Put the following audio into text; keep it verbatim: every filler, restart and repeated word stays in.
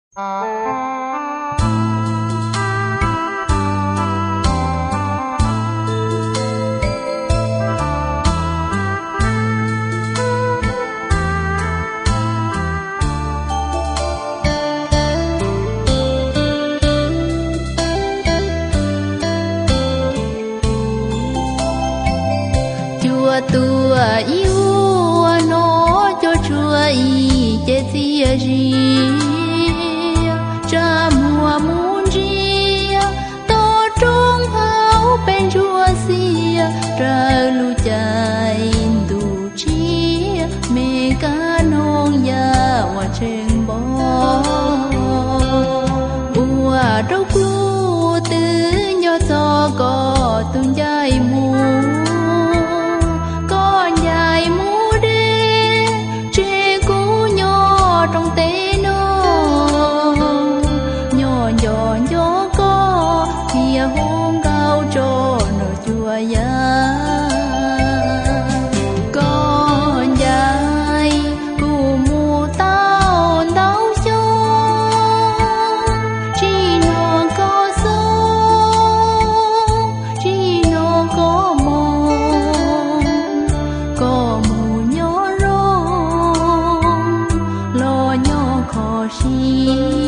tua yêu nó cho chua y chế tia gì cha mùa muốn gì to trung hao bên chua xia ra lu chạy đủ chi mẹ cá nông ya hoa trên bó bùa đâu cu tư nhỏ cho có tung dài mù trong tế nó nhỏ nhỏ nhỏ có thì hôn cao cho nó chua ya con dài cụ mù tao đau cho chỉ nó có sống chỉ nó có mong có mù nhỏ rong lo nhỏ khó xin